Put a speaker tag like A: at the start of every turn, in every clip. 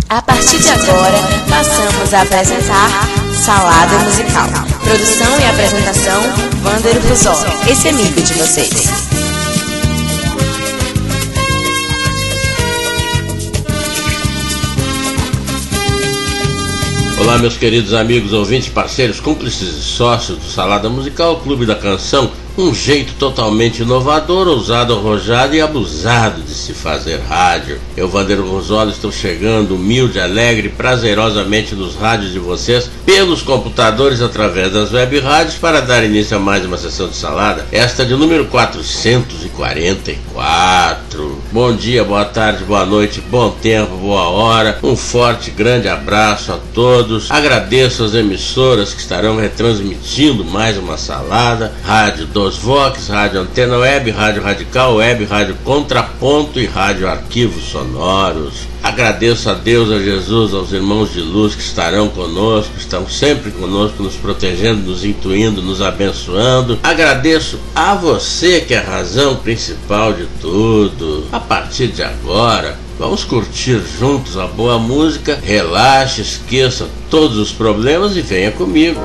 A: A partir de agora, passamos a apresentar Salada Musical. Produção e apresentação, Wander Ruzoli, esse amigo de vocês.
B: Olá, meus queridos amigos, ouvintes, parceiros, cúmplices e sócios do Salada Musical, Clube da Canção. Um jeito totalmente inovador, ousado, arrojado e abusado de se fazer rádio. Eu, Wander Ruzoli, estou chegando humilde, alegre, prazerosamente nos rádios de vocês, pelos computadores, através das web rádios, para dar início a mais uma sessão de salada, esta de número 444. Bom dia, boa tarde, boa noite, bom tempo, boa hora, um forte, grande abraço a todos. Agradeço às emissoras que estarão retransmitindo mais uma salada, Rádio Dos Vox, Rádio Antena Web, Rádio Radical Web, Rádio Contraponto e Rádio Arquivos Sonoros. Agradeço a Deus, a Jesus, aos irmãos de luz que estarão conosco, estão sempre conosco, nos protegendo, nos intuindo, nos abençoando. Agradeço a você, que é a razão principal de tudo. A partir de agora, vamos curtir juntos a boa música. Relaxe, esqueça todos os problemas e venha comigo.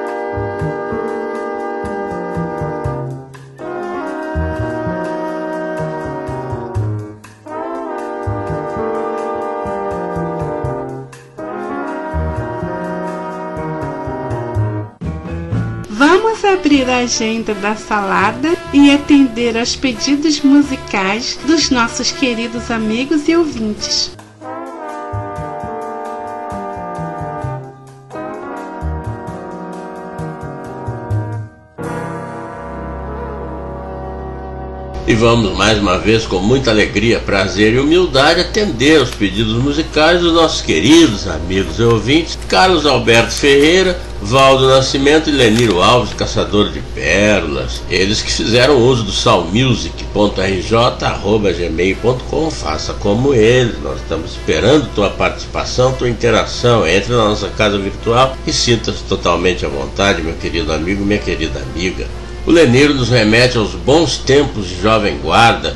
C: Vamos abrir a agenda da salada e atender aos pedidos musicais dos nossos queridos amigos e ouvintes.
B: E vamos mais uma vez, com muita alegria, prazer e humildade, atender os pedidos musicais dos nossos queridos amigos e ouvintes Carlos Alberto Ferreira, Valdo Nascimento e Leniro Alves, caçador de pérolas. Eles que fizeram uso do salmusic.rj@gmail.com. Faça como eles, nós estamos esperando tua participação, tua interação. Entre na nossa casa virtual e sinta-se totalmente à vontade, meu querido amigo, minha querida amiga. O Leniro nos remete aos bons tempos de Jovem Guarda,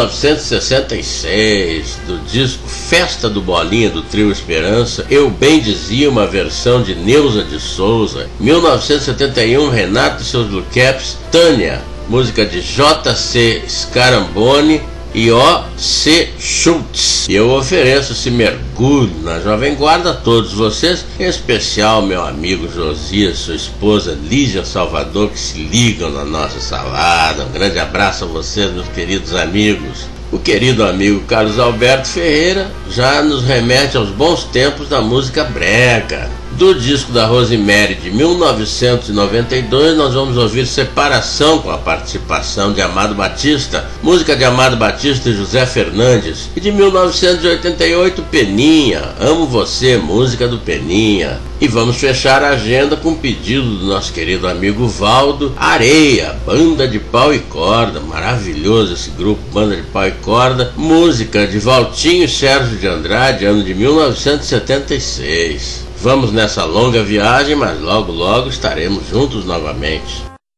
B: 1966, do disco Festa do Bolinha, do Trio Esperança. Eu Bem Dizia, uma versão de Neuza de Souza. 1971, Renato e seus Blue Caps, Tânia, música de J.C. Scaramboni e O.C. Schultz. E eu ofereço esse mergulho na Jovem Guarda a todos vocês, em especial meu amigo Josias, sua esposa Lígia Salvador, que se ligam na nossa salada. Um grande abraço a vocês, meus queridos amigos. O querido amigo Carlos Alberto Ferreira já nos remete aos bons tempos da música brega. Do disco da Rosemary de 1992, nós vamos ouvir Separação, com a participação de Amado Batista, música de Amado Batista e José Fernandes. E de 1988, Peninha, Amo Você, música do Peninha. E vamos fechar a agenda com um pedido do nosso querido amigo Valdo, Areia, Banda de Pau e Corda. Maravilhoso esse grupo, Banda de Pau e Corda, música de Valtinho e Sérgio de Andrade, ano de 1976. Vamos nessa longa viagem, mas logo logo estaremos juntos novamente.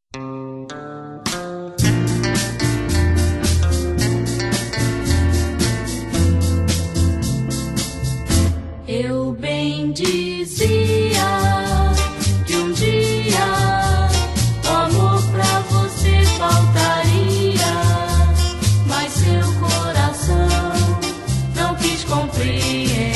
D: Eu bem dizia que um dia o amor pra você faltaria, mas seu coração não quis compreender.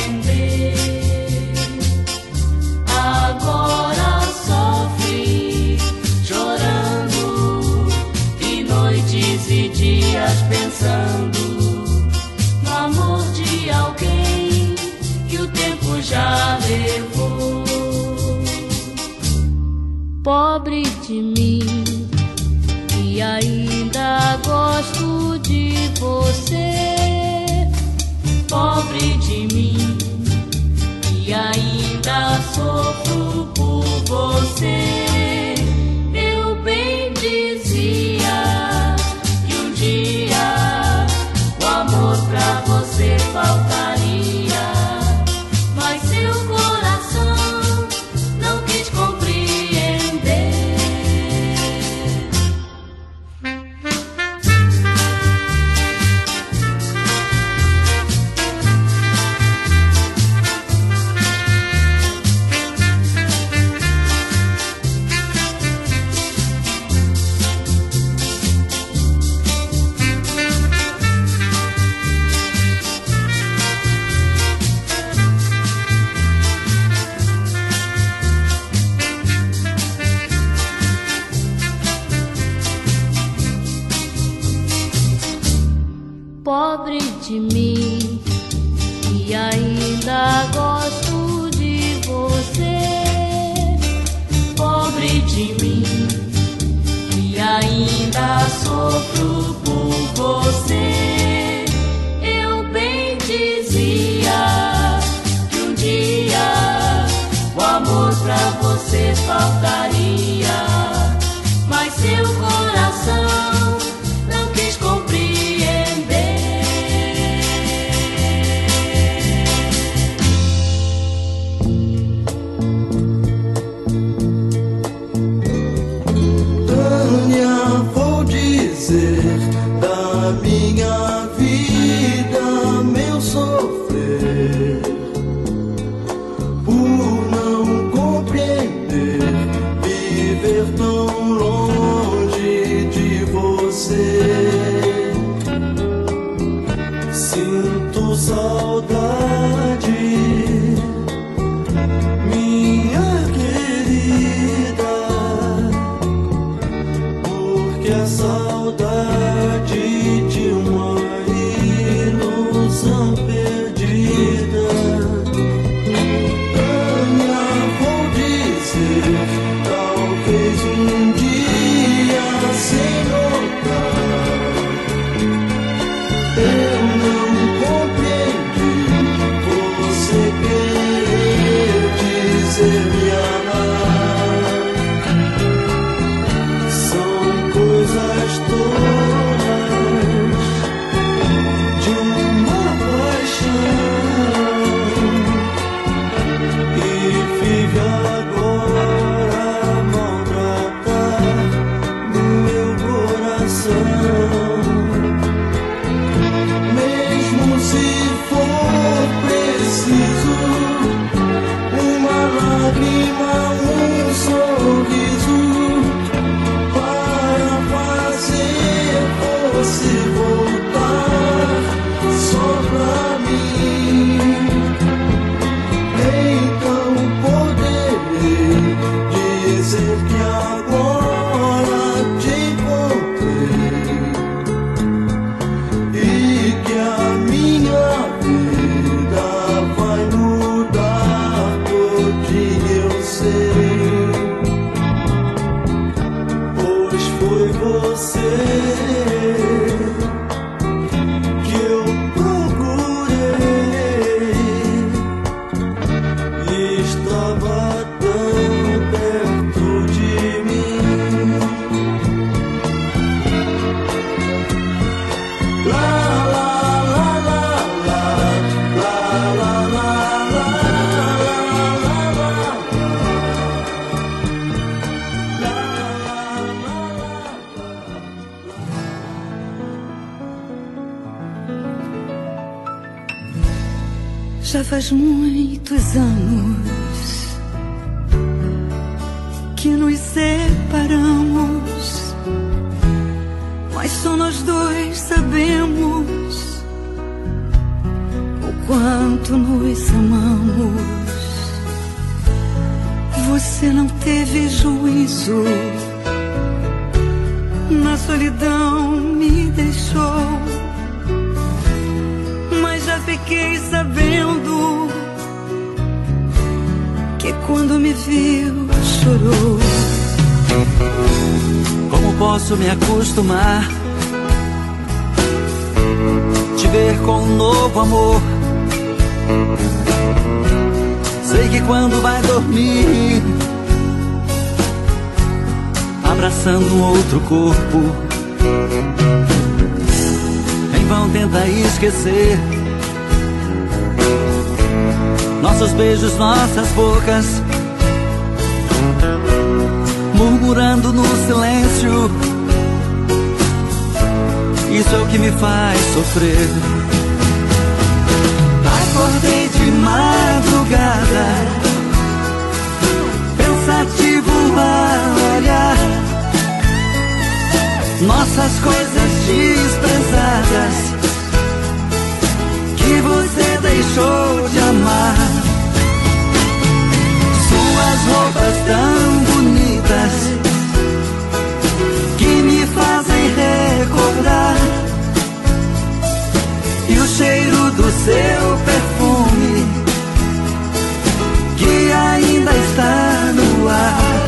D: Agora sofre, chorando, e noites e dias pensando no amor de alguém que o tempo já levou. Pobre de mim, que ainda gosto de você. Pobre de mim, que ainda sofro por você. Eu bem dizia que um dia o amor pra você faltaria, mas seu coração não quis compreender. faltaria, mas seu coração não quis compreender.
E: Tânia, vou dizer da minha vida, meu sofrer, por não compreender, viver tão longe de você. Sinto saudade, minha querida, porque a saudade de uma ilusão perdida. Tânia, vou dizer, talvez um dia sem notar, eu não compreendi você querer dizer me amar. São coisas todas de uma paixão, e vive agora a maltratar meu coração. Mesmo se for preciso uma lágrima, um sorriso, para fazer você voltar só pra mim, então poderei dizer que agora te encontrei e que a minha vida vai mudar todinha, eu sei, pois foi você que eu procurei e estava tão perto de mim. La la la la la, la la la la
F: Já faz muitos anos que nos separamos, mas só nós dois sabemos o quanto nos amamos. Você não teve juízo, na solidão me deixou, mas já fiquei sabendo que quando me viu chorou.
G: Como posso me acostumar, te ver com um novo amor? Sei que quando vai dormir, abraçando um outro corpo, em vão tenta esquecer nossos beijos, nossas bocas, murmurando no silêncio. Isso é o que me faz sofrer. Acordei de madrugada, pensativo a olhar nossas coisas desprezadas que você deixou de amar. Suas roupas tão bonitas que me fazem recordar, e o cheiro do seu perfume que ainda está no ar.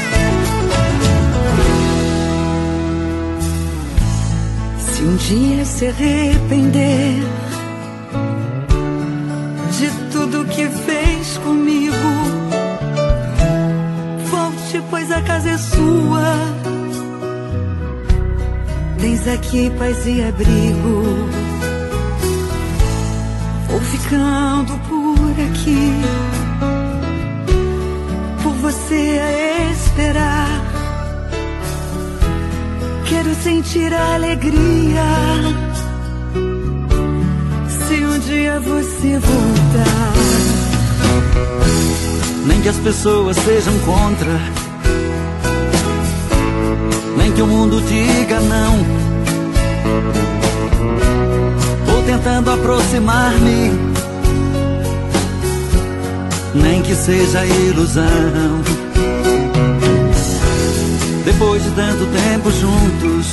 F: Se um dia se arrepender de tudo que fez comigo, volte, pois a casa é sua. Tens aqui paz e abrigo. Vou ficando por aqui, por você a esperar. Quero sentir a alegria se um dia você voltar.
G: Nem que as pessoas sejam contra, nem que o mundo diga não. Vou tentando aproximar-me, nem que seja ilusão. Depois de tanto tempo juntos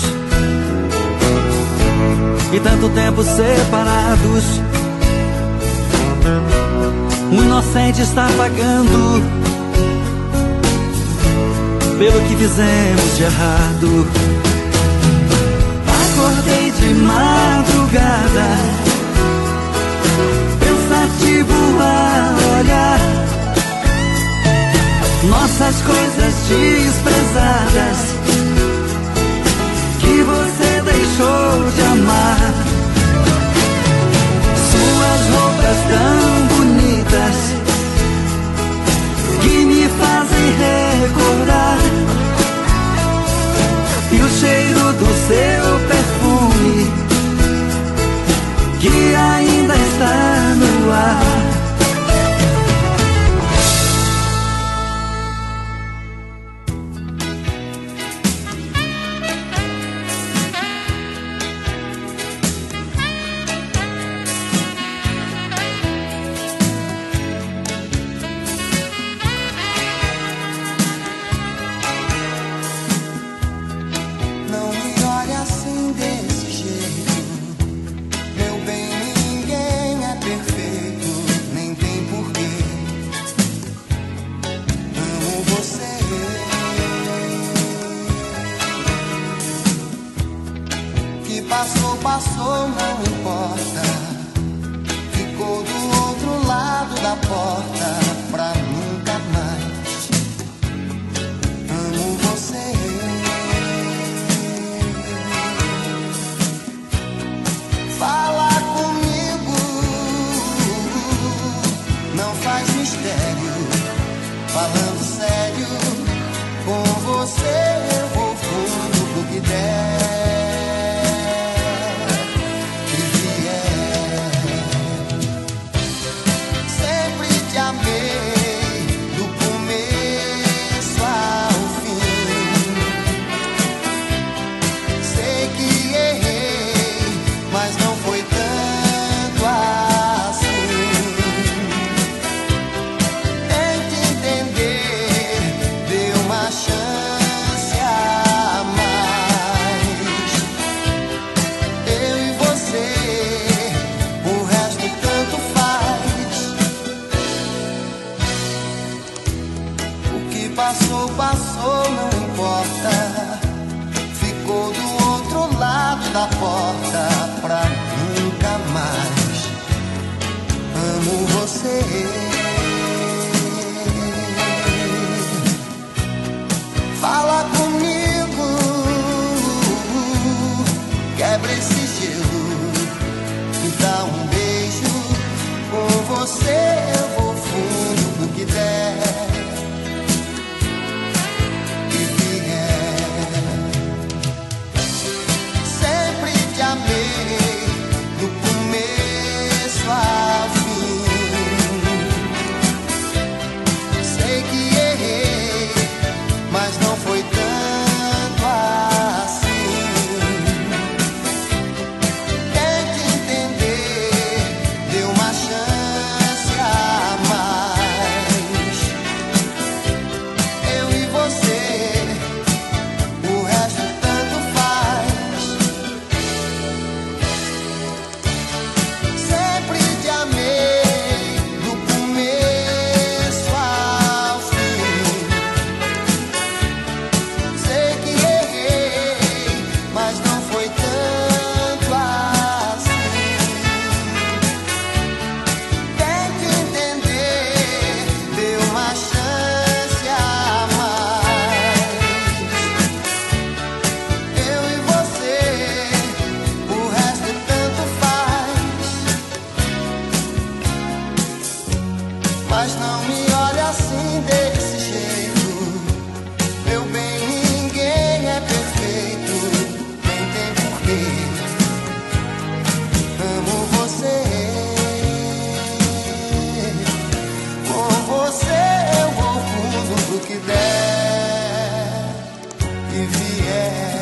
G: e tanto tempo separados, o inocente está pagando pelo que fizemos de errado. Acordei de madrugada, pensativo a olhar nossas coisas desprezadas que você deixou de amar. Suas roupas tão bonitas que me fazem recordar, e o cheiro do seu perfume que ainda está no ar.
H: Passou, não importa. Ficou do outro lado da porta pra nunca mais. Amo você. Fala comigo, não faz mistério. Falando sério, com você eu vou fundo pro que der. Passou, não importa. Ficou do outro lado da porta pra nunca mais. Amo você. Fala comigo, quebra esse gelo, me dá um beijo. Com você eu vou fundo do que der. Do começo ao fim, Mas não me olhe assim desse jeito, meu bem, ninguém é perfeito, nem tem porquê. Amo você, com você eu vou fundo pro que der e vier.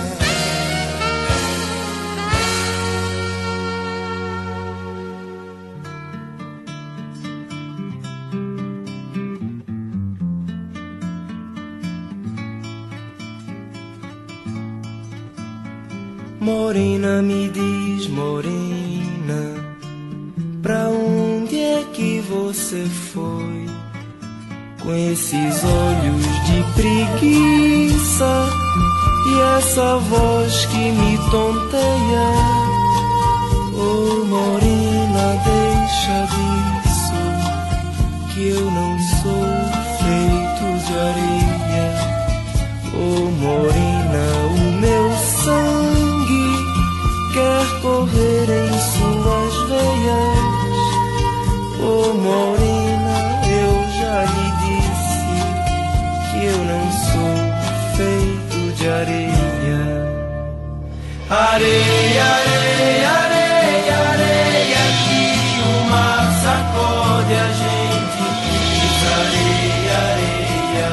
I: Morena, me diz, morena, pra onde é que você foi? Com esses olhos de preguiça e essa voz que me tonteia. Oh, morena, deixa disso, que eu não sou feito de areia. Oh, morena, o meu sangue quer correr em suas veias. Oh, morena, eu já lhe disse que eu não sou feito de areia. Areia, areia, areia, areia, que o mar sacode a gente pisa. Areia, areia,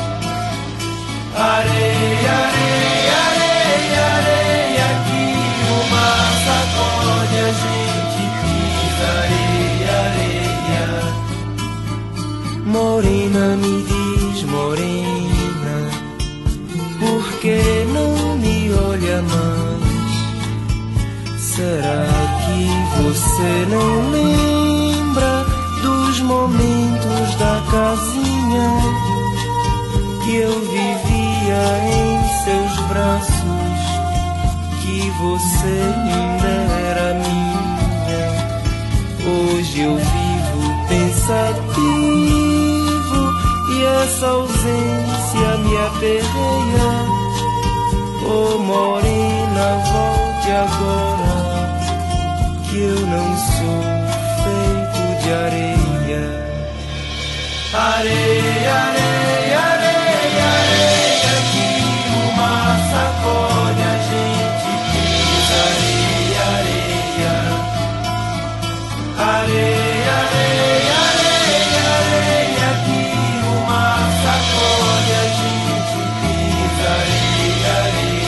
I: areia, areia, areia, areia, que o mar sacode a gente pisa. Areia, areia. Morena, me diz, morena, por que não me olha mais? Será que você não lembra dos momentos da casinha que eu vivia em seus braços, que você ainda era minha? Hoje eu vivo pensativo e essa ausência me aperreia. Oh, morena, volte agora, que eu não sou feito de areia. Areia, areia, areia, areia, que o mar sacode a gente pisa. Areia, areia, areia, areia, areia, areia, que o mar sacode a gente pisa. Areia, areia.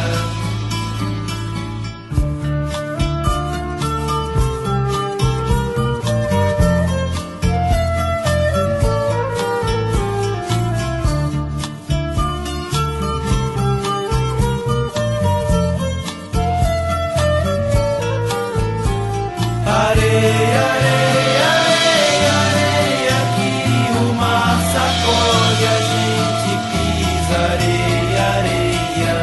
I: Areia, areia, areia, areia, que o mar sacode a gente pisa. Areia, areia,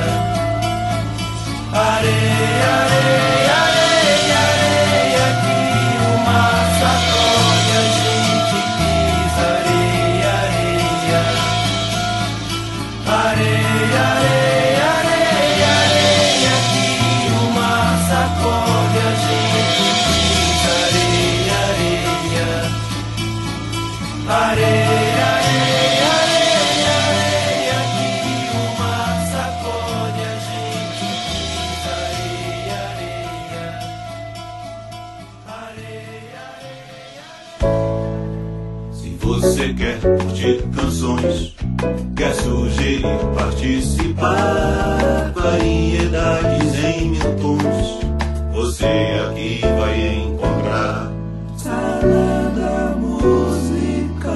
I: areia, areia, areia, areia, que o mar sacode a gente pisa. Areia, areia, areia, areia, areia, areia, que o mar sacode a gente pisa. Areia, areia, areia, areia, areia, que o mar sacode a gente pisa. Areia, areia, areia.
J: Se você quer curtir canções, quer sugerir, participar, variedades em mil tons, você aqui vai encontrar Salada Musical.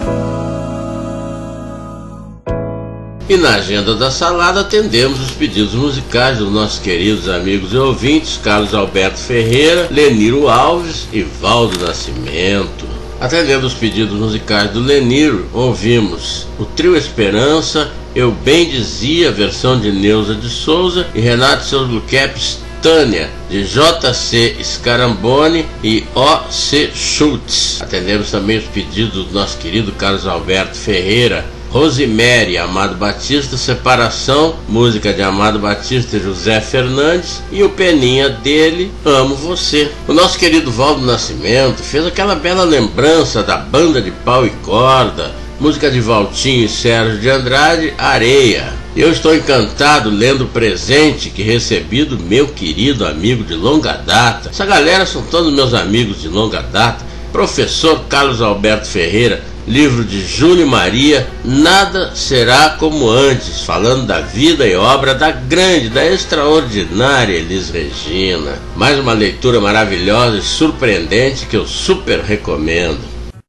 B: E na agenda da salada atendemos os pedidos musicais dos nossos queridos amigos e ouvintes Carlos Alberto Ferreira, Leniro Alves e Valdo Nascimento. Atendendo os pedidos musicais do Leniro, ouvimos o Trio Esperança, Eu Bem Dizia, versão de Neuza de Souza, e Renato e seus Blue Caps, Tânia, de J.C. Scaramboni e O.C. Schultz. Atendemos também os pedidos do nosso querido Carlos Alberto Ferreira, Rosemary, Amado Batista, Separação, música de Amado Batista e José Fernandes, e o Peninha dele, Amo Você. O nosso querido Valdo Nascimento fez aquela bela lembrança da banda de pau e corda, música de Valtinho e Sérgio de Andrade, Areia. Eu estou encantado lendo o presente que recebi do meu querido amigo de longa data. Essa galera são todos meus amigos de longa data. Professor Carlos Alberto Ferreira, livro de Júlio Maria, Nada Será Como Antes, falando da vida e obra da grande, da extraordinária Elis Regina. Mais uma leitura maravilhosa e surpreendente que eu super recomendo.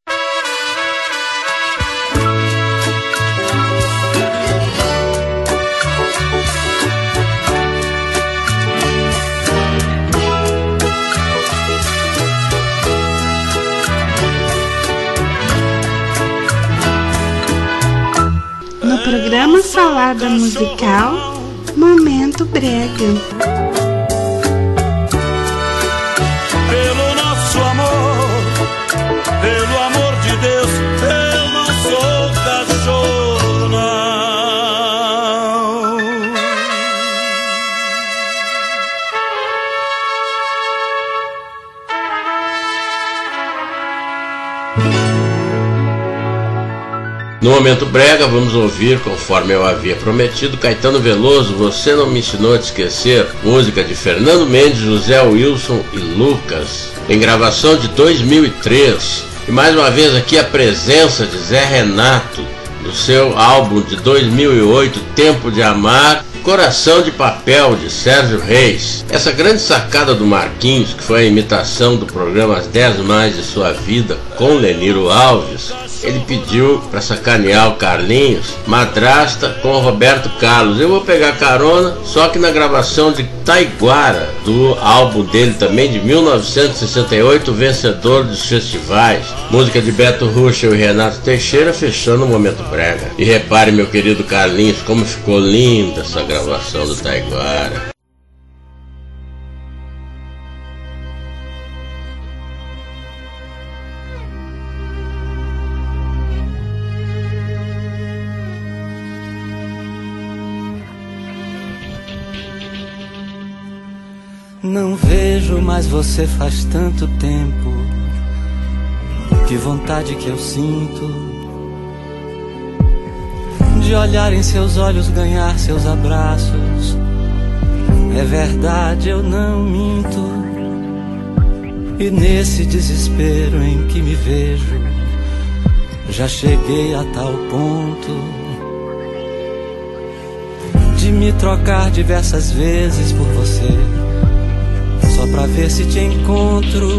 C: No programa Salada Musical, Momento Brega.
I: Pelo nosso amor, pelo amor de Deus, eu não sou cachorro, não.
B: No Momento Brega, vamos ouvir, conforme eu havia prometido, Caetano Veloso, Você Não Me Ensinou a Te Esquecer, música de Fernando Mendes, José Wilson e Lucas, em gravação de 2003. E mais uma vez aqui a presença de Zé Renato, do seu álbum de 2008, Tempo de Amar, Coração de Papel, de Sérgio Reis. Essa grande sacada do Marquinhos, que foi a imitação do programa As 10 Mais de Sua Vida, com Leniro Alves, ele pediu para sacanear o Carlinhos, Madrasta com o Roberto Carlos. Eu vou pegar carona, só que na gravação de Taiguara, do álbum dele também de 1968, vencedor dos festivais. Música de Beto Ruschel e Renato Teixeira, fechando o Momento Brega. E repare, meu querido Carlinhos, como ficou linda essa gravação do Taiguara.
G: Não vejo mais você faz tanto tempo. Que vontade que eu sinto de olhar em seus olhos, ganhar seus abraços. É verdade, eu não minto. E nesse desespero em que me vejo, já cheguei a tal ponto de me trocar diversas vezes por você, só pra ver se te encontro.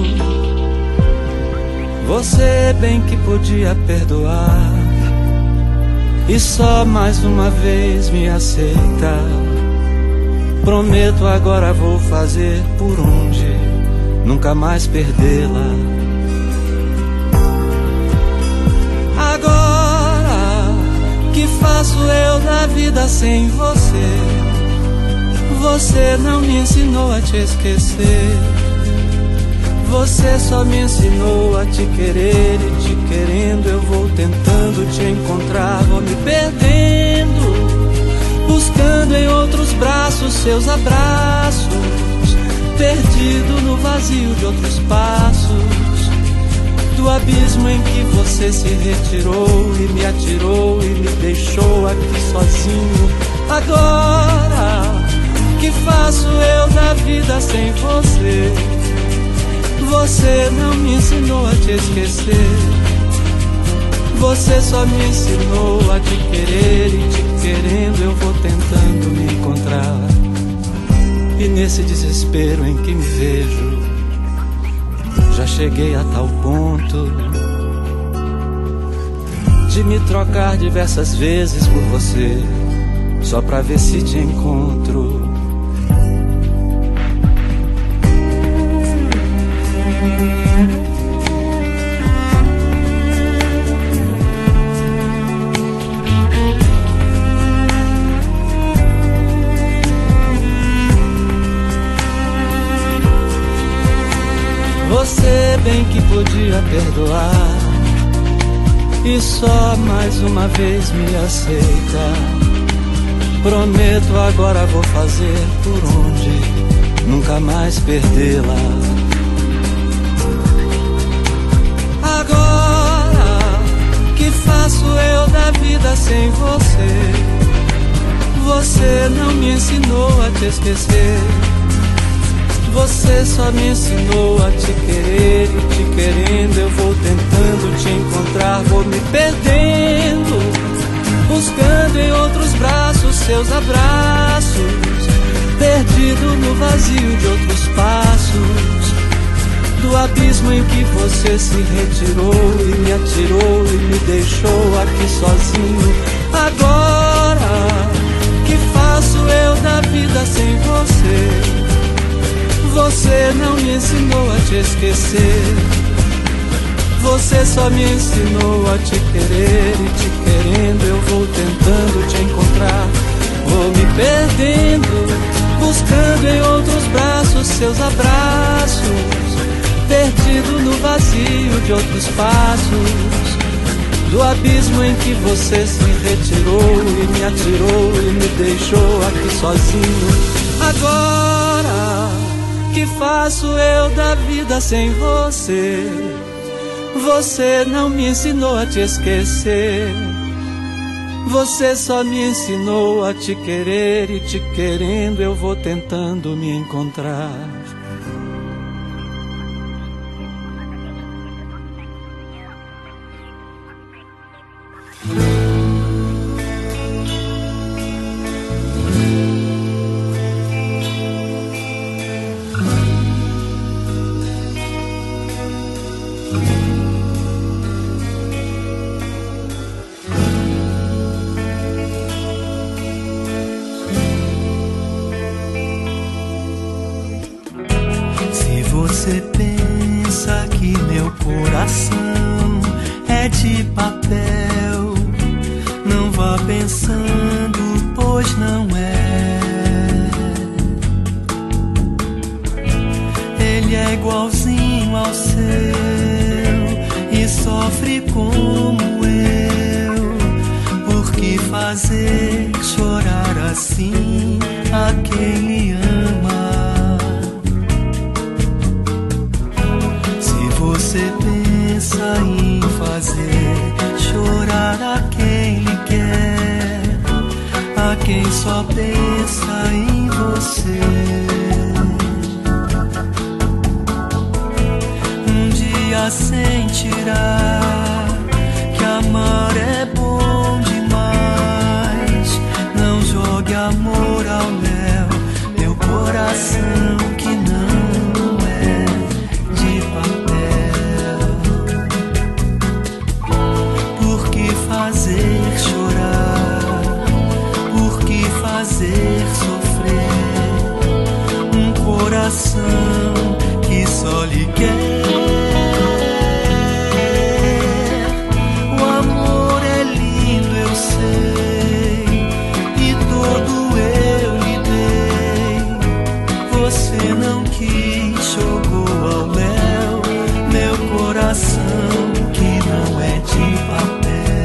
G: Você bem que podia perdoar e só mais uma vez me aceita. Prometo agora vou fazer por onde nunca mais perdê-la. Agora que faço eu da vida sem você? Você não me ensinou a te esquecer. Você só me ensinou a te querer. E te querendo eu vou tentando te encontrar. Vou me perdendo, buscando em outros braços seus abraços, perdido no vazio de outros passos, do abismo em que você se retirou e me atirou e me deixou aqui sozinho. Agora que faço eu da vida sem você? Você não me ensinou a te esquecer. Você só me ensinou a te querer. E te querendo eu vou tentando me encontrar. E nesse desespero em que me vejo, já cheguei a tal ponto de me trocar diversas vezes por você, só pra ver se te encontro. Você bem que podia perdoar e só mais uma vez me aceita. Prometo, agora vou fazer por onde nunca mais perdê-la. Agora, que faço eu da vida sem você? Você não me ensinou a te esquecer. Você só me ensinou a te querer, e te querendo eu vou tentando te encontrar. Vou me perdendo, buscando em outros braços seus abraços, perdido no vazio de outros passos, do abismo em que você se retirou e me atirou e me deixou aqui sozinho. Agora, que faço eu da vida sem você? Você não me ensinou a te esquecer. Você só me ensinou a te querer, e te querendo eu vou tentando te encontrar. Vou me perdendo, buscando em outros braços seus abraços, perdido no vazio de outros passos, do abismo em que você se retirou e me atirou e me deixou aqui sozinho. Agora, que faço eu da vida sem você? Você não me ensinou a te esquecer. Você só me ensinou a te querer, e te querendo eu vou tentando me encontrar.
E: Você pensa que meu coração é de papel, não vá pensando, pois não é. Ele é igualzinho ao seu e sofre como eu. Por que fazer chorar assim a quem lhe ama? Você pensa em fazer chorar a quem lhe quer, a quem só pensa em você. Um dia sentirá que amar é bom demais. Não jogue amor ao léu, meu coração que não é de papel. Fazer chorar, por que fazer sofrer um coração que só lhe quer? O amor é lindo, eu sei, e todo eu lhe dei. Você não quis, jogou ao léu meu coração que não é de papel.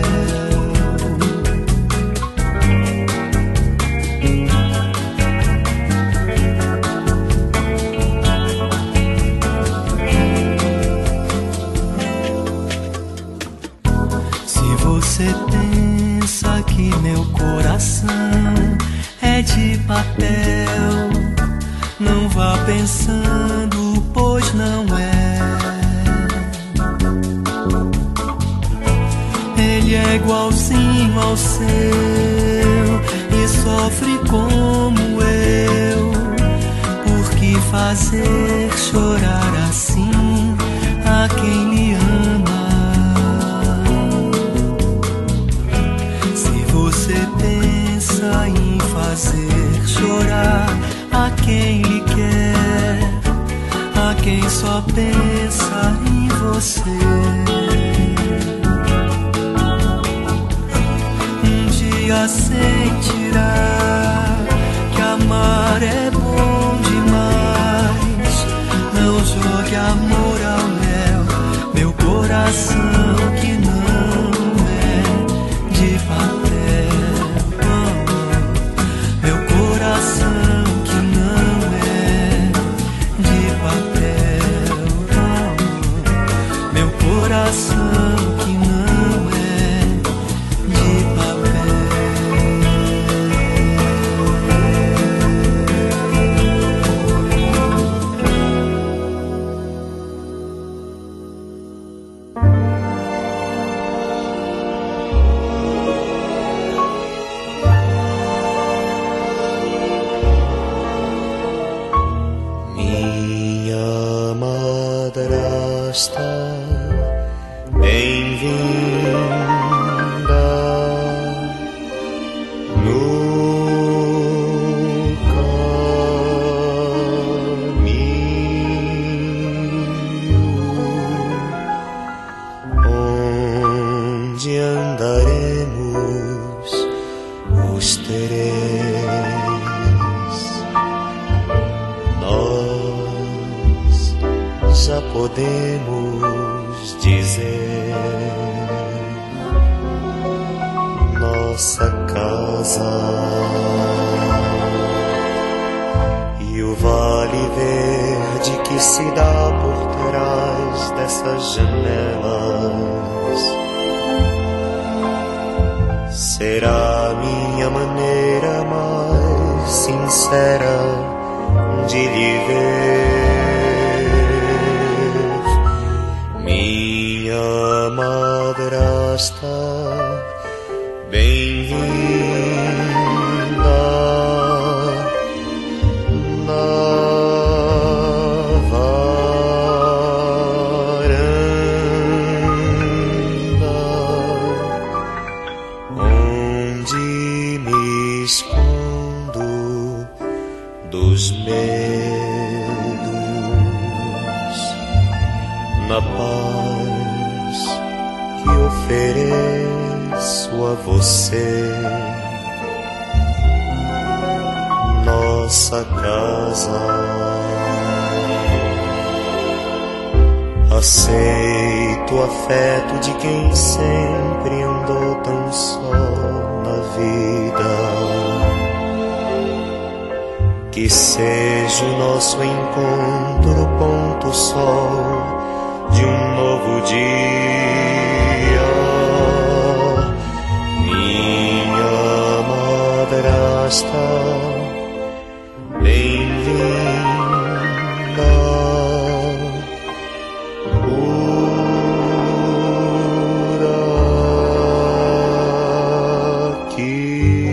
E: Você pensa que meu coração é de papel, não vá pensando, pois não é. Ele é igualzinho ao seu e sofre como eu. Por que fazer chorar assim a quem lhe ama? Você pensa em fazer chorar a quem lhe quer, a quem só pensa em você. Um dia sentirá que amar é bom demais. Não jogue amor ao léu, meu coração que não
K: Onde andaremos os três, nós já podemos dizer nossa casa e o vale verde que se dá por trás dessas janelas será minha maneira mais sincera de lhe ver, minha madrasta bem-vinda na varanda onde me escondo dos medos, na paz que ofereço a você, nossa casa. Aceito o afeto de quem sempre andou tão só na vida. Que seja o nosso encontro ponto sol de um novo dia. Minha madrasta bem-vinda por aqui.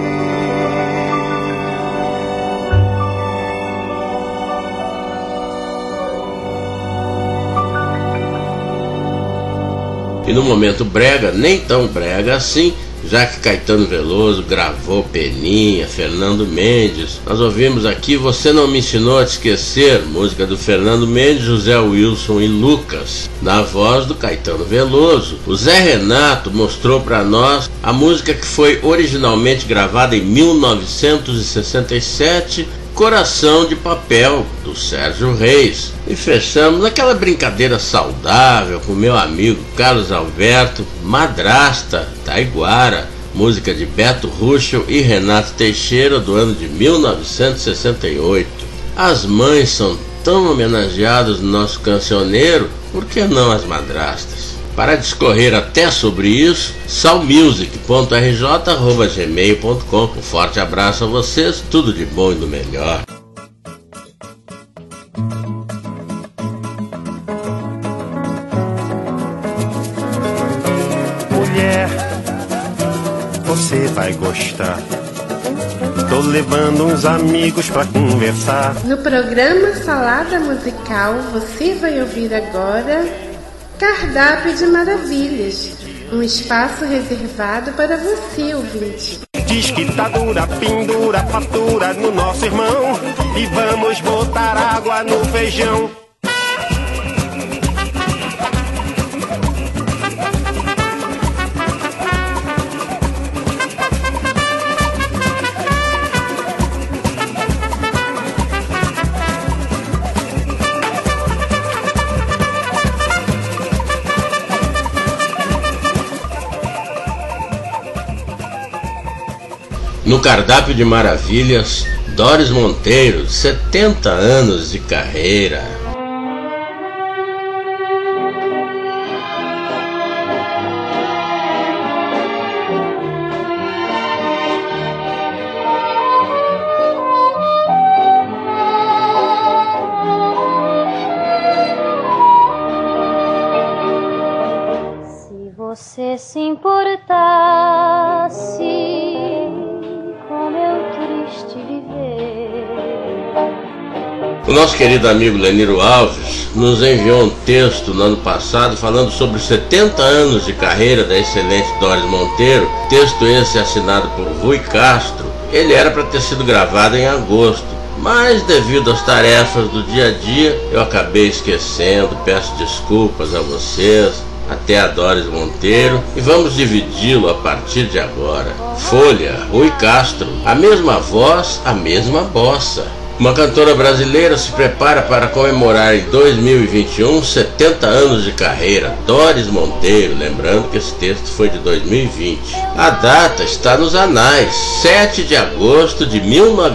B: E no momento brega, nem tão brega assim, já que Caetano Veloso gravou Peninha, Fernando Mendes, nós ouvimos aqui Você Não Me Ensinou a Te Esquecer, música do Fernando Mendes, José Wilson e Lucas, na voz do Caetano Veloso. O Zé Renato mostrou para nós a música que foi originalmente gravada em 1967, Coração de Papel, do Sérgio Reis. E fechamos aquela brincadeira saudável com meu amigo Carlos Alberto, Madrasta, Taiguara, música de Beto Ruschel e Renato Teixeira, do ano de 1968. As mães são tão homenageadas no nosso cancioneiro, por que não as madrastas? Para discorrer até sobre isso, salmusic.rj@gmail.com. Um forte abraço a vocês, tudo de bom e do melhor.
L: Mulher, você vai gostar. Tô levando uns amigos pra conversar.
C: No programa Salada Musical, você vai ouvir agora Cardápio de Maravilhas, um espaço reservado para você, ouvinte.
L: Diz que tá dura, pendura, fatura no nosso irmão. E vamos botar água no feijão.
B: No Cardápio de Maravilhas, Doris Monteiro, 70 anos de carreira.
M: Se você se importasse
B: O nosso querido amigo Leniro Alves nos enviou um texto no ano passado falando sobre os 70 anos de carreira da excelente Doris Monteiro, texto esse assinado por Rui Castro. Ele era para ter sido gravado em agosto, mas devido às tarefas do dia a dia eu acabei esquecendo, peço desculpas a vocês, até a Doris Monteiro, e vamos dividi-lo a partir de agora. Folha, Rui Castro, a mesma voz, a mesma bossa. Uma cantora brasileira se prepara para comemorar em 2021 70 anos de carreira, Doris Monteiro, lembrando que esse texto foi de 2020. A data está nos anais, 7 de agosto de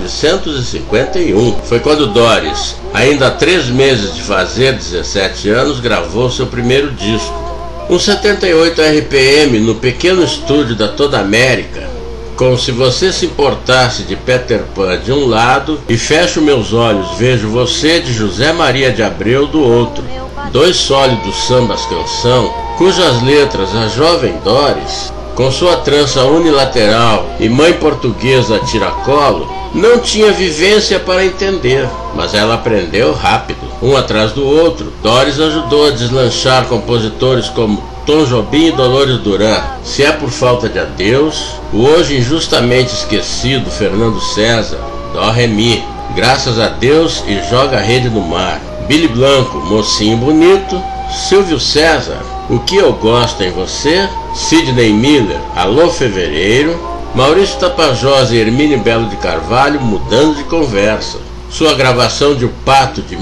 B: 1951. Foi quando Doris, ainda há 3 meses de fazer 17 anos, gravou seu primeiro disco. Um 78 RPM no pequeno estúdio da Toda América, com Se Você Se Importasse de Peter Pan de um lado e Fecho Meus Olhos, Vejo Você de José Maria de Abreu do outro. 2 sólidos sambas canção, cujas letras a jovem Doris, com sua trança unilateral e mãe portuguesa a tiracolo, não tinha vivência para entender, mas ela aprendeu rápido. Um atrás do outro, Doris ajudou a deslanchar compositores como Tom Jobim e Dolores Duran, Se É Por Falta de Adeus, o hoje injustamente esquecido Fernando César, Dó Ré Mi, Graças a Deus e Joga a Rede no Mar, Billy Blanco, Mocinho Bonito, Silvio César, O Que Eu Gosto em Você, Sidney Miller, Alô Fevereiro, Maurício Tapajós e Hermínio Belo de Carvalho, Mudando de Conversa. Sua gravação de O Pato, de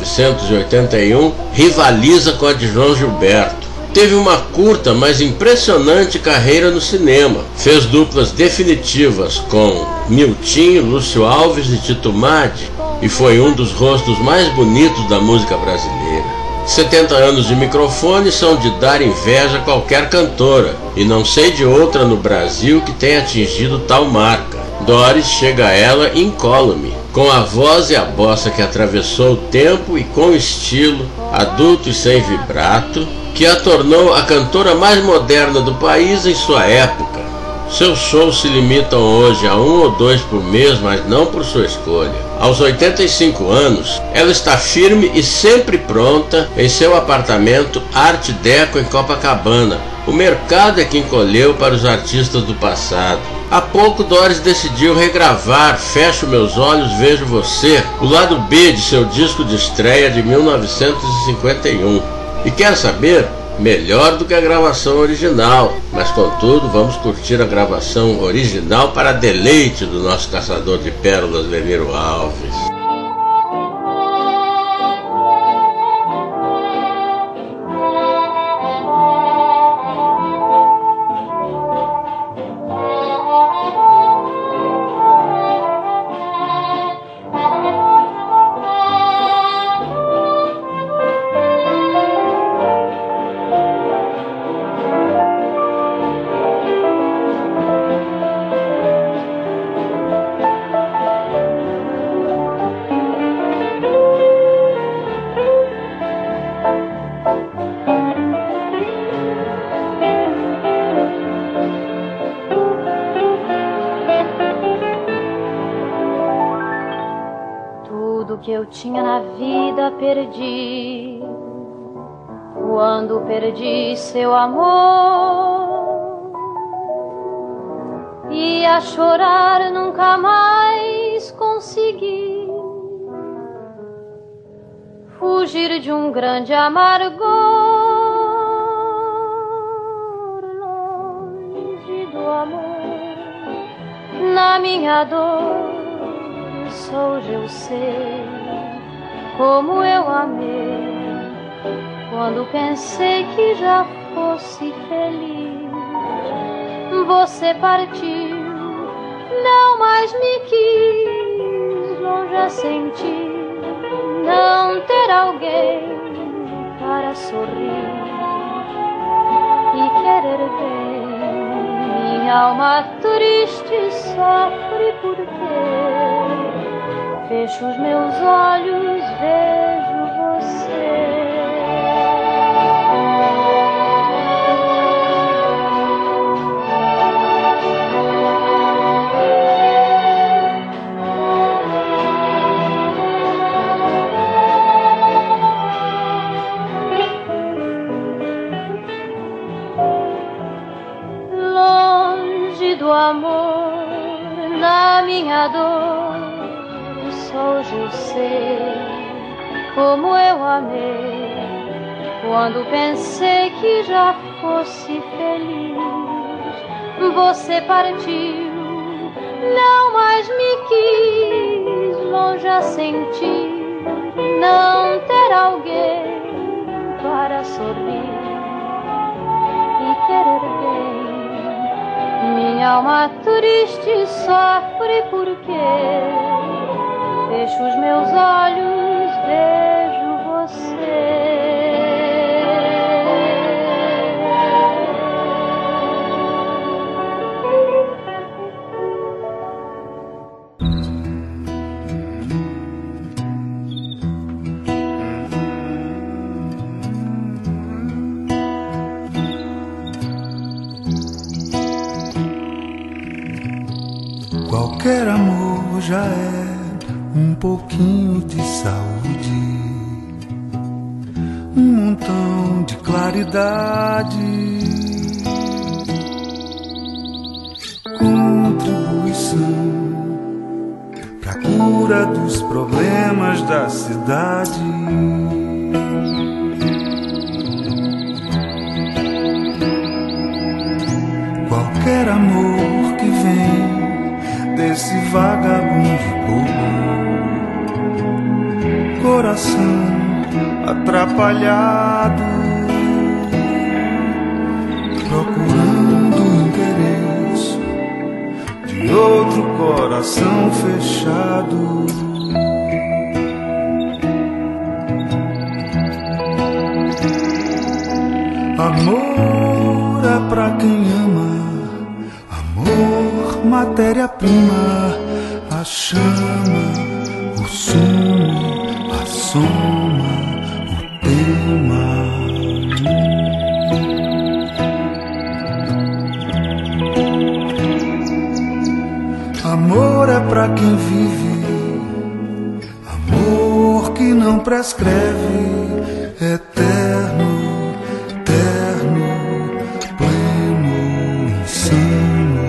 B: 1981, rivaliza com a de João Gilberto. Teve uma curta, mas impressionante carreira no cinema. Fez duplas definitivas com Miltinho, Lúcio Alves e Tito Madi, e foi um dos rostos mais bonitos da música brasileira. 70 anos de microfone são de dar inveja a qualquer cantora, e não sei de outra no Brasil que tenha atingido tal marca. Doris chega a ela incólume, com a voz e a bossa que atravessou o tempo e com estilo, adulto e sem vibrato, que a tornou a cantora mais moderna do país em sua época. Seus shows se limitam hoje a 1 ou 2 por mês, mas não por sua escolha. Aos 85 anos, ela está firme e sempre pronta em seu apartamento Art Deco em Copacabana. O mercado é que encolheu para os artistas do passado. Há pouco Doris decidiu regravar Fecho Meus Olhos, Vejo Você, o lado B de seu disco de estreia de 1951. E quer saber? Melhor do que a gravação original, mas contudo vamos curtir a gravação original para deleite do nosso caçador de pérolas Leniro Alves.
M: Que eu tinha na vida perdi quando perdi seu amor, e a chorar nunca mais consegui fugir de um grande amargor. Longe do amor, na minha dor, só hoje eu sei como eu amei, quando pensei que já fosse feliz. Você partiu, não mais me quis, longe a sentir, não ter alguém para sorrir e querer bem. Minha alma triste sofre porque fecho os meus olhos, vejo você. do amor na minha dor. Só hoje eu sei como eu amei quando pensei que já fosse feliz. Você partiu, não mais me quis, longe a sentir, não ter alguém para sorrir e querer bem. Minha alma triste sofre porque fecho os meus olhos, vejo você.
N: Qualquer amor já é um pouquinho de saúde, um montão de claridade, contribuição pra cura dos problemas da cidade. Qualquer amor que vem desse vagabundo bobo, coração atrapalhado, procurando o endereço de outro coração fechado. Amor é pra quem ama, amor, matéria-prima, a chama, o sumo, a soma, o tema. Amor é pra quem vive, amor que não prescreve, eterno, terno, pleno, ensino.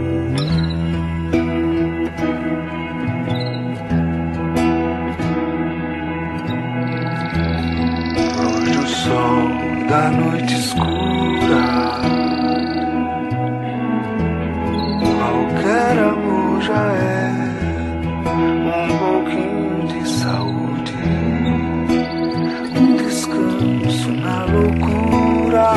N: Luz do sol da noite escura, qualquer amor já é um pouquinho de saúde, um descanso na loucura.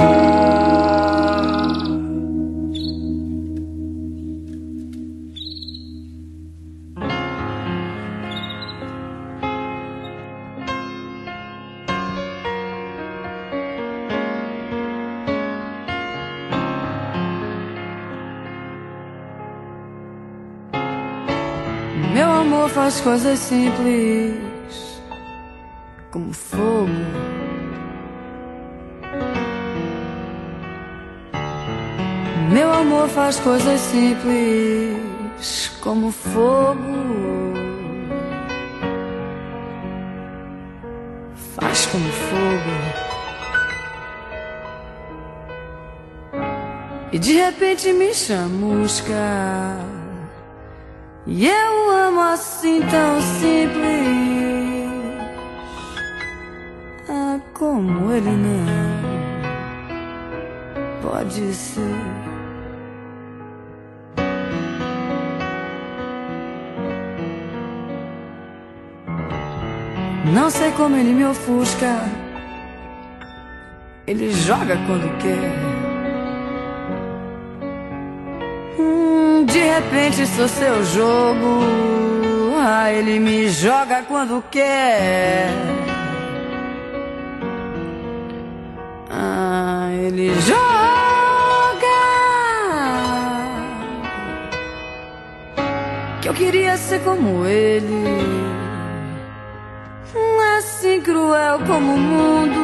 F: Meu amor faz coisas simples, como fogo. Meu amor faz coisas simples, como fogo. Faz como fogo. E de repente me chamusca. E eu amo assim tão simples. Ah, como ele não pode ser. Não sei como ele me ofusca. Ele joga quando quer. De repente sou seu jogo. Ah, ele me joga quando quer. Ah, ele joga. Que eu queria ser como ele, assim cruel como o mundo.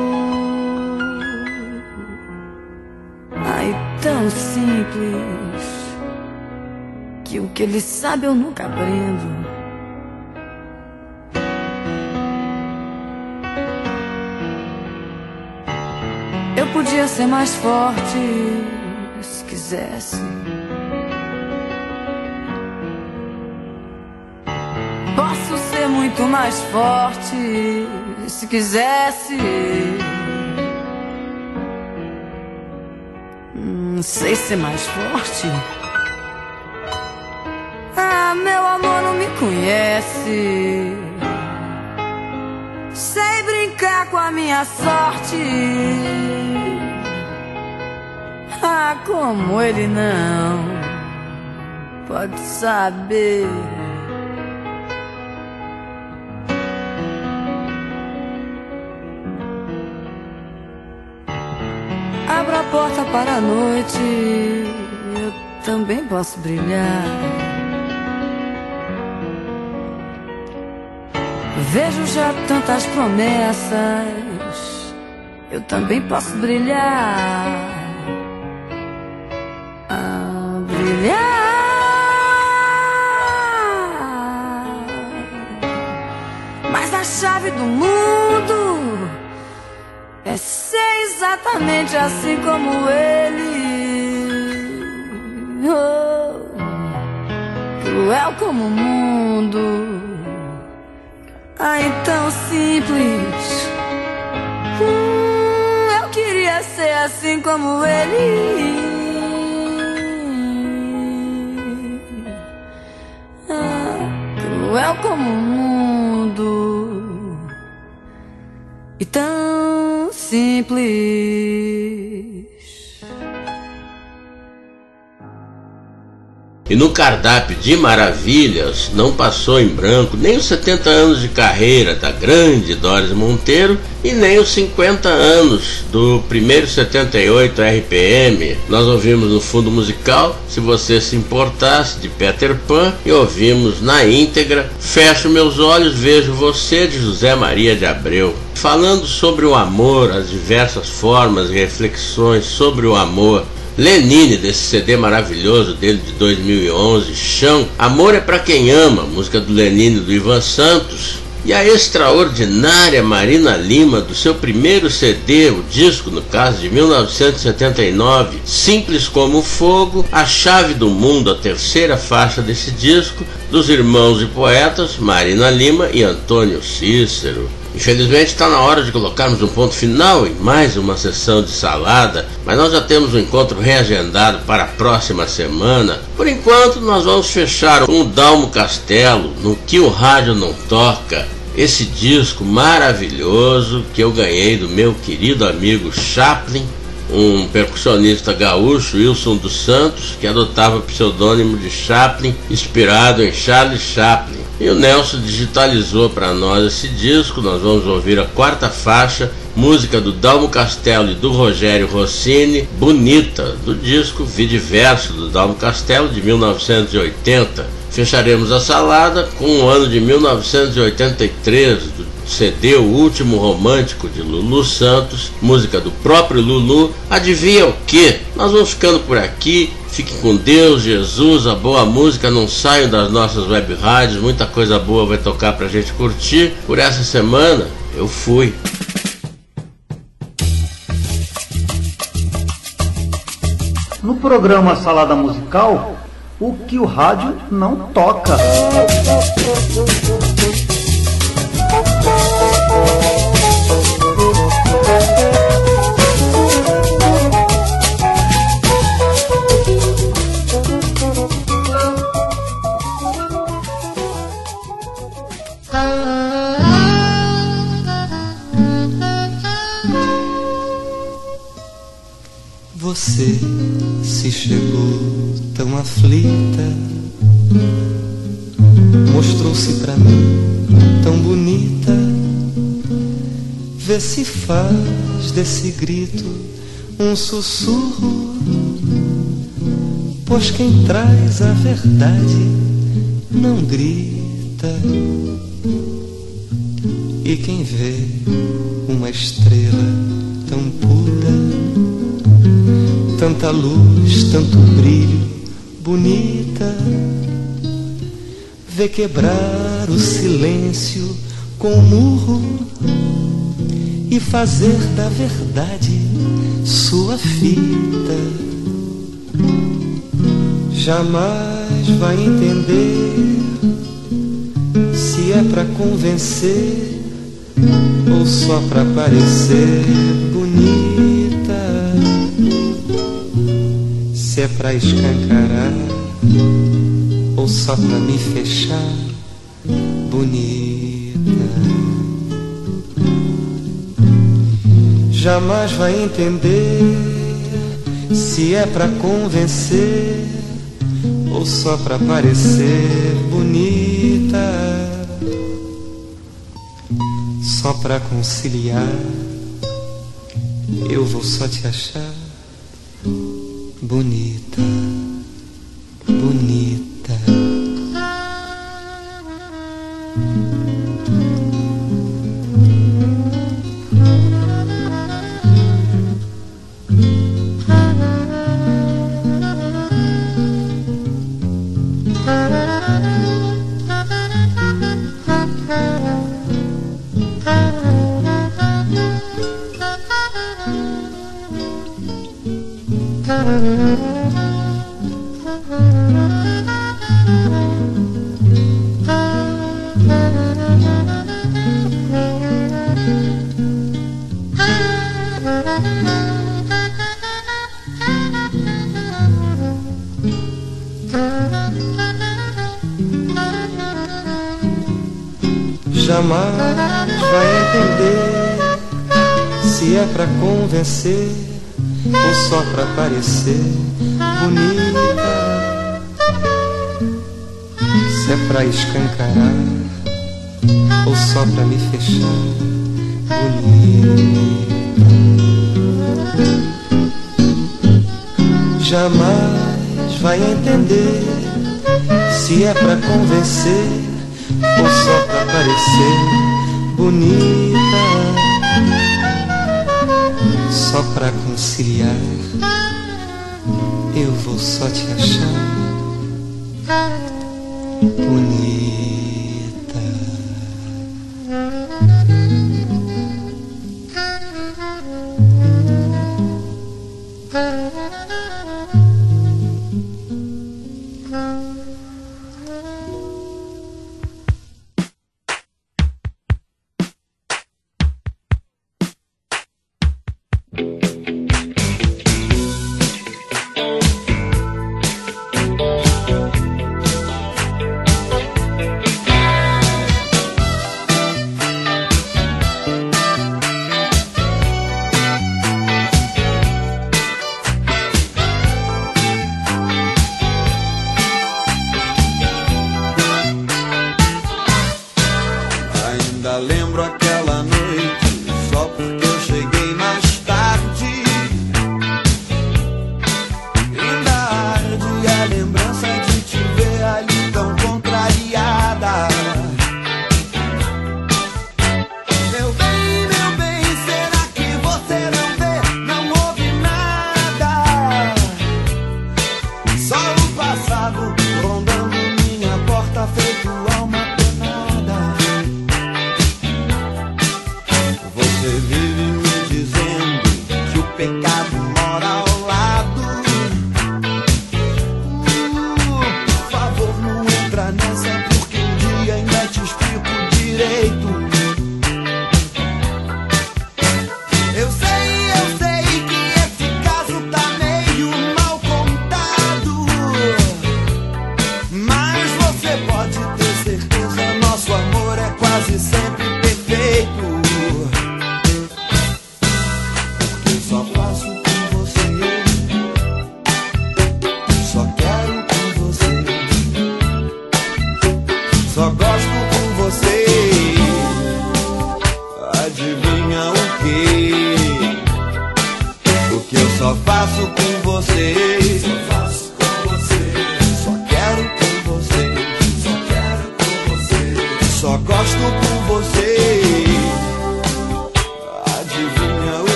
F: Ai, tão simples que o que ele sabe eu nunca aprendo. Eu podia ser mais forte, se quiser quisesse. Posso ser muito mais forte se quisesse. Sei ser mais forte. Ah, meu amor não me conhece. Sei brincar com a minha sorte. Ah, como ele não pode saber. Abra a porta para a noite, eu também posso brilhar. Vejo já tantas promessas, eu também posso brilhar. Brilhar. Mas a chave do mundo é ser exatamente assim como ele. Oh, cruel como o mundo. Tão simples. Eu queria ser assim como ele. Cruel como o mundo e tão simples.
B: E no cardápio de maravilhas não passou em branco nem os 70 anos de carreira da grande Doris Monteiro e nem os 50 anos do primeiro 78 RPM. Nós ouvimos no fundo musical Se Você Se Importasse, de Peter Pan, e ouvimos na íntegra Fecho Meus Olhos, Vejo Você, de José Maria de Abreu. Falando sobre o amor, as diversas formas e reflexões sobre o amor, Lenine, desse CD maravilhoso dele de 2011, Chão, Amor é Pra Quem Ama, música do Lenine, do Ivan Santos, e a extraordinária Marina Lima, do seu primeiro CD, o disco, no caso, de 1979, Simples Como Fogo, A Chave do Mundo, a terceira faixa desse disco, dos irmãos e poetas Marina Lima e Antônio Cícero. Infelizmente está na hora de colocarmos um ponto final em mais uma sessão de Salada, mas nós já temos um encontro reagendado para a próxima semana. Por enquanto nós vamos fechar com o Dalmo Castelo, No Que o Rádio Não Toca, esse disco maravilhoso que eu ganhei do meu querido amigo Chaplin, um percussionista gaúcho, Wilson dos Santos, que adotava o pseudônimo de Chaplin, inspirado em Charlie Chaplin. E o Nelson digitalizou para nós esse disco. Nós vamos ouvir a quarta faixa, música do Dalmo Castelo e do Rogério Rossini, Bonita, do disco Vidiverso, do Dalmo Castelo, de 1980. Fecharemos a salada com o ano de 1983, do CD O Último Romântico, de Lulu Santos, música do próprio Lulu. Adivinha o que? Nós vamos ficando por aqui. Fiquem com Deus, Jesus, a boa música, não saiam das nossas web rádios, muita coisa boa vai tocar pra gente curtir. Por essa semana, eu fui.
O: No programa Salada Musical, o que o rádio não toca.
G: Você se chegou tão aflita, mostrou-se pra mim tão bonita. Vê se faz desse grito um sussurro, pois quem traz a verdade não grita. E quem vê uma estrela tão pura, tanta luz, tanto brilho, bonita, vê quebrar o silêncio com um murro e fazer da verdade sua fita. Jamais vai entender se é pra convencer ou só pra parecer bonita, se é pra escancarar ou só pra me fechar bonita. Jamais vai entender se é pra convencer ou só pra parecer bonita, só pra conciliar. Eu vou só te achar bonita, bonita. Jamais vai entender se é pra convencer ou só pra parecer bonita, se é pra escancarar ou só pra me fechar bonita. Jamais vai entender se é pra convencer ou só pra parecer bonita, só pra conciliar. Eu vou só te achar bonita.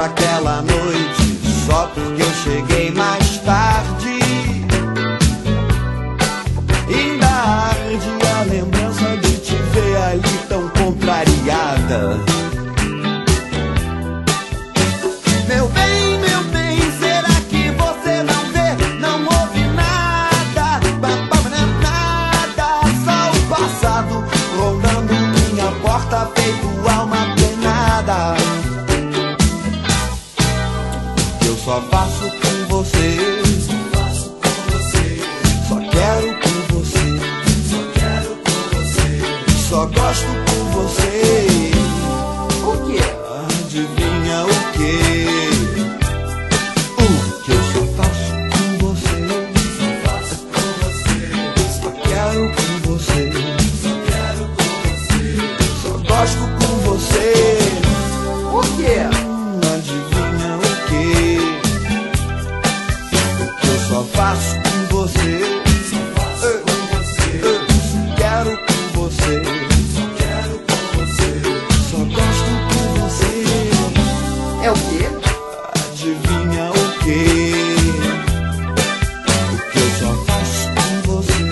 H: aquela noite só porque eu cheguei mais tarde. Ainda arde a lembrança de te ver ali tão contrariada. Meu bem, será que você não vê? Não ouve nada, nada, só o passado rondando minha porta feito alma penada. Eu só faço com você, só quero com você, só gosto com você. O que é? Adivinha o que? O que eu só faço com você, só quero com você, só gosto com você. O que é? Adivinha o que? O que eu só faço com você, quero com você, só gosto com você. É o quê? Adivinha o quê? O que eu só faço com você,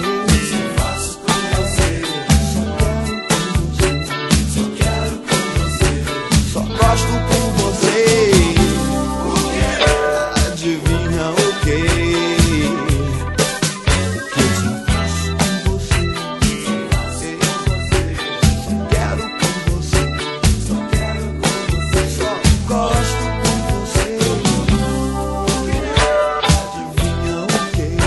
H: só quero com você, só gosto com você. O quê? Adivinha o quê? O que eu só faço com você, só quero com você, só gosto com você. Adivinha o quê?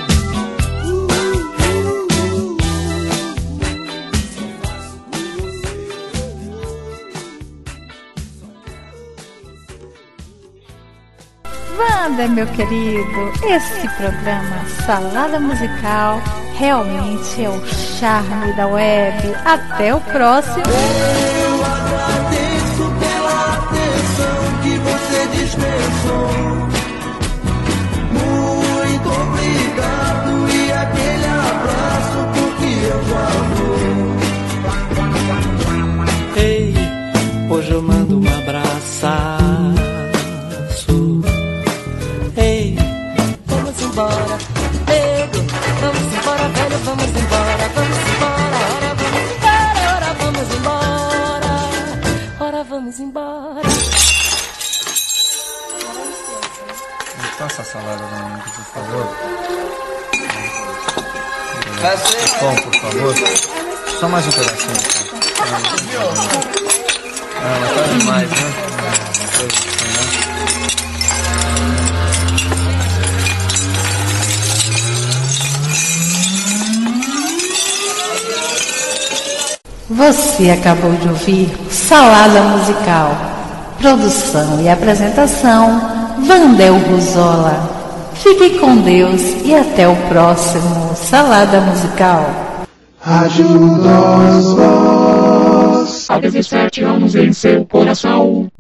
P: Wander, meu querido, esse programa Salada Musical realmente é o charme da web. Até o próximo.
E: Eu agradeço pela atenção que você dispensou. Muito obrigado e aquele abraço porque eu já vou.
G: Ei, hoje eu mando um abraço. Ei,
F: Vamos embora, nego. Vamos embora, velho, vamos embora. Vamos embora, ora vamos embora. Ora vamos embora.
Q: Me passa a salada da minha, por favor.
R: Bom, por favor. Só mais um pedacinho.
Q: Ah, mas tá demais, né?
P: Você acabou de ouvir Salada Musical. Produção e apresentação, Vandel Ruzola. Fique com Deus e até o próximo Salada Musical.
S: Ajuda-nos. Há 17 anos em seu coração.